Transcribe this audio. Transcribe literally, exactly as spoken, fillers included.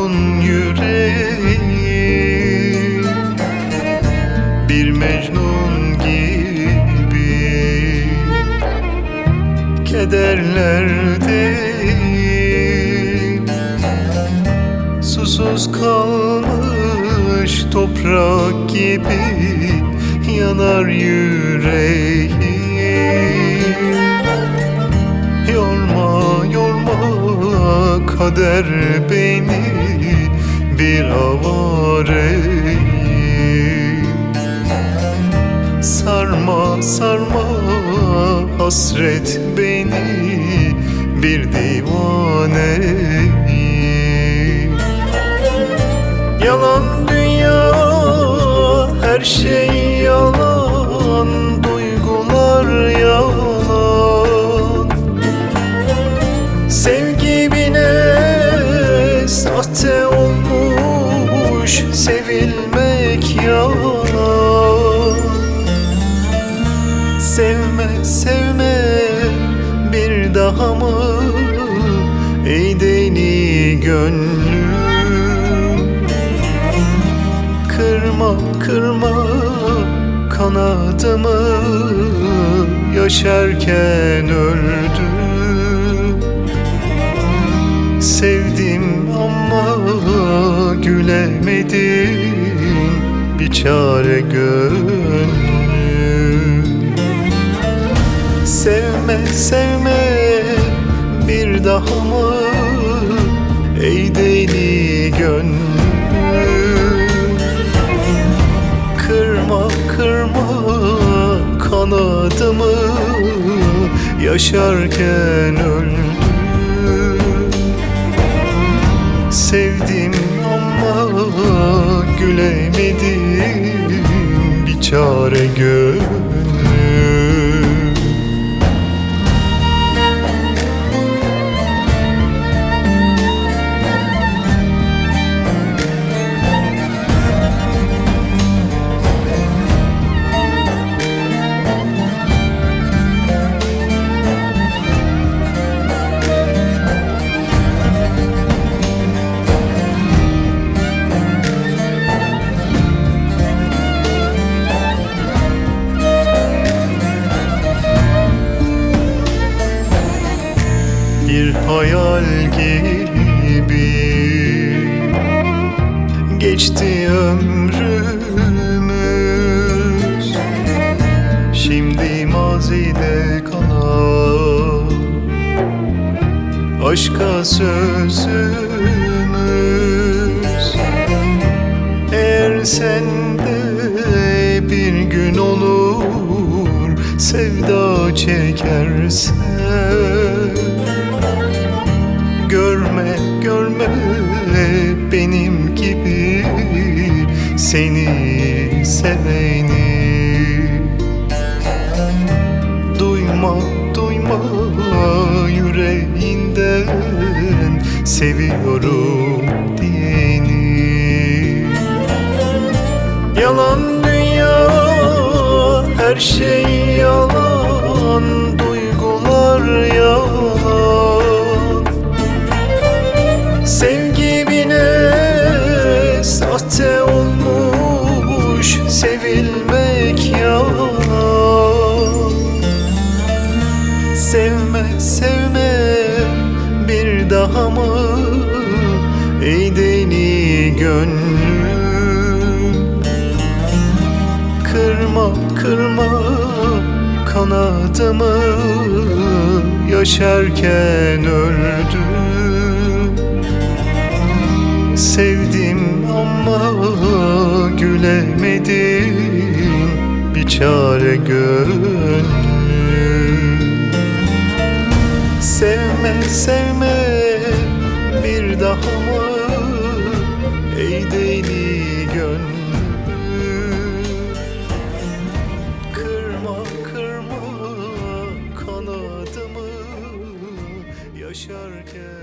Mecnun'un yüreği bir Mecnun gibi kederlerde susuz kalmış toprak gibi yanar yüreği. Yorma, yorma kader beni bir avareyim. Sarma, sarma hasret beni bir divaneyim. Yalan dünya, her şey yalan, duygular yalan. Sevgi bile sahte olmuş, sevilmek yalan. Sevme, sevme bir daha mı ey deli gönlüm? Kırma, kırma kanadımı, yaşarken öldüm. Sevdim ama gülemedim, bir çare gönlüm. Sevme, sevme bir daha mı ey deli gönlüm? Kırma, kırma kanadımı, yaşarken öldüm. Sevdim ama gülemedim, bir çare gönlüm. Bir hayal gibi geçti ömrümüz, şimdi mazide kalan aşka sözümüz. Eğer sende bir gün olur sevda çekersen, görme, görme benim gibi seni seveni. Duyma, duyma yüreğinden seviyorum diyeni. Yalan dünya, her şey yalan, duygular yalan. Sevgi bile sahte olmuş, sevilmek yalan. Sevme, sevme bir daha mı ey deli gönlüm? Kırma, kırma kanadımı, yaşarken öldüm. Sevdim ama gülemedim, bir çare gönlüm. Sevme, sevme bir daha mı ey deli gönlüm? Kırma, kırma kanadımı, yaşarken